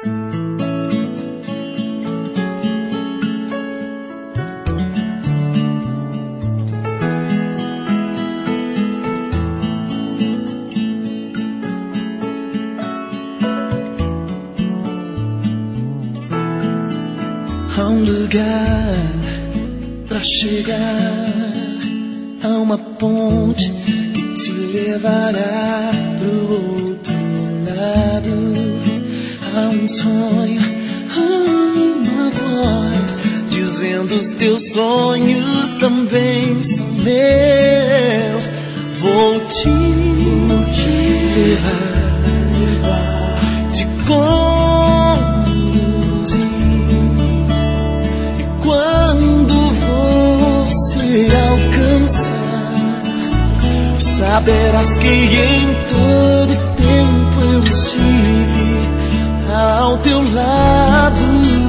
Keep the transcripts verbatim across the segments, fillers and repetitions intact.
Há um lugar pra chegar, há uma ponte que te levará pro outro lado. Há um sonho, uma voz dizendo os teus sonhos também são meus. Vou te, vou te levar, levar, te conduzir. Quando você alcançar, saberás que em todo tempo eu estive ao teu lado.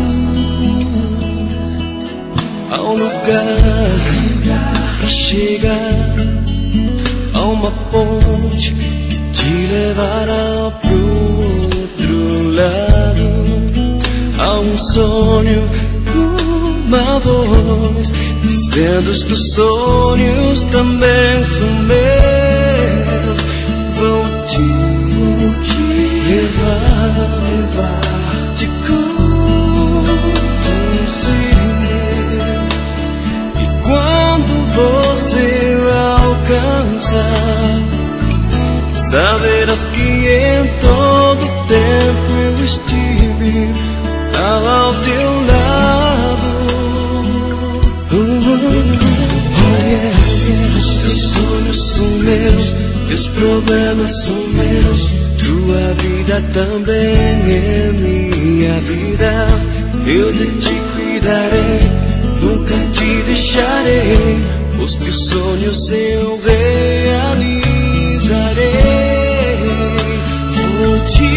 Há um lugar pra chegar, há uma ponte que te levará pro outro lado. Há um sonho, uma voz dizendo os teus sonhos também são meus. Vou te, vou te levar, levar, te conduzir. E quando você alcançar, saberás que em todo tempo eu estive ao teu lado. Oh, yeah. Os teus sonhos são meus, teus problemas são meus, tua vida também é minha vida. Eu de ti cuidarei, nunca te deixarei. Os teus sonhos eu realizarei. Vou te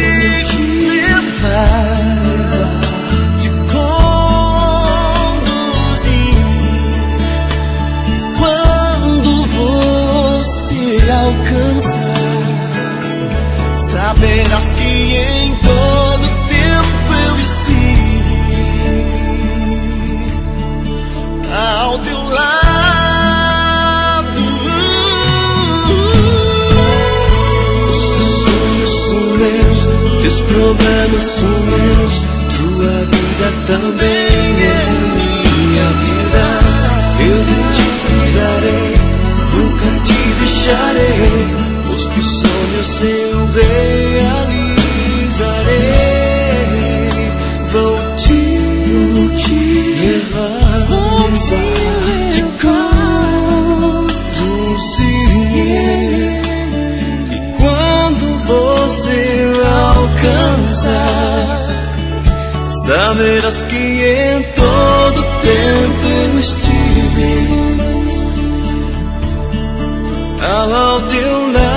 levar, te alcançar, saberás que em todo tempo eu estive ao teu lado. Os teus sonhos são meus, teus problemas são meus, tua vida também é minha vida. Eu de ti cuidarei, nunca te deixarei. Os teus sonhos eu realizarei. Vou te, vou te levar, vou te, te conduzir. E quando você alcançar, saberás que em todo tempo eu estive ao teu lado.